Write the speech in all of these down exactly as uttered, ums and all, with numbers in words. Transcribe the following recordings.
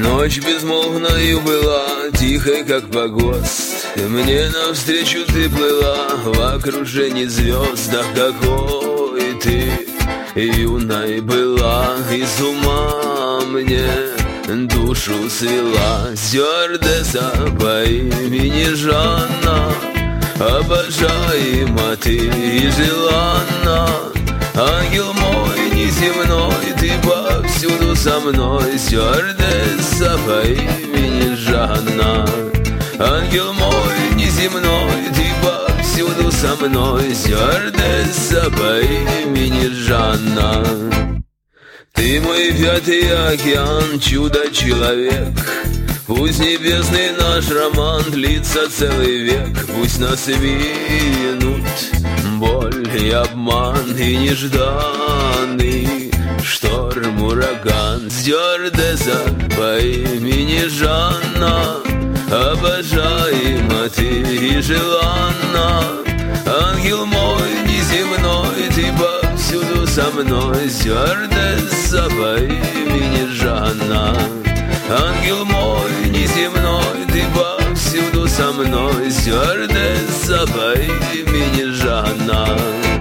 Ночь безмолвною была, тихой, как погост. Мне навстречу ты плыла в окружении звезд. Ах, какой ты юной была, из ума мне душу свела. Стюардесса по имени Жанна, обожаема ты и желанна. Ангел мой неземной, ты повсюду со мной. Стюардесса по имени Жанна. Ангел мой неземной, ты повсюду со мной. Стюардесса по имени Жанна. Ты мой пятый океан, чудо-человек. Пусть небесный наш роман длится целый век. Пусть нас минут боль и обман, и нежданный шторм, ураган. Стюардесса по имени Жанна, обожаема ты и желанна. Ангел мой неземной, ты повсюду со мной. Стюардесса по имени Жанна. Ангел мой неземной, ты повсюду со мной. Стюардесса по имени Жанна.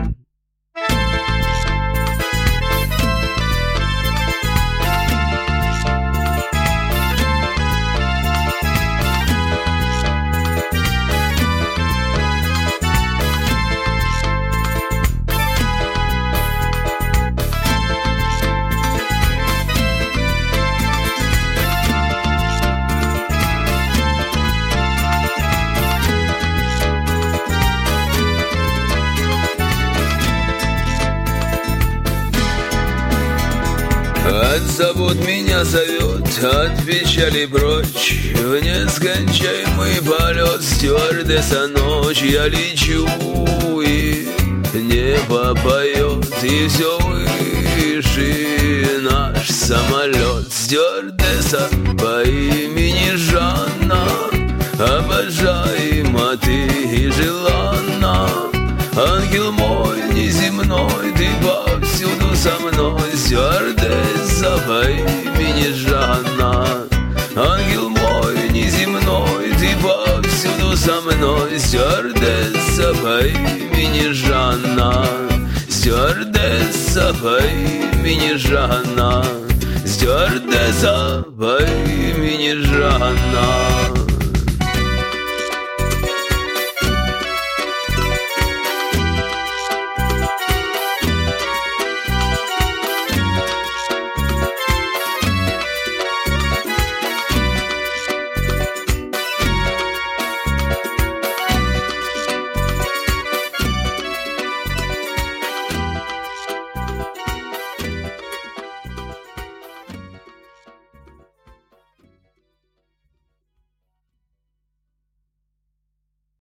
От забот меня зовет, от печали прочь, в нескончаемый полет. Стюардесса ночь, я лечу, и небо поет, и все выше наш самолет. Стюардесса по имени Жанна, обожаема ты и желанна. Ангел мой неземной, ты повсюду со мной. Стюардесса по имени Жанна. Ангел мой неземной, ты повсюду со мной. Стюардесса по имени Жанна. Стюардесса по имени Жанна. Стюардесса по имени Жанна.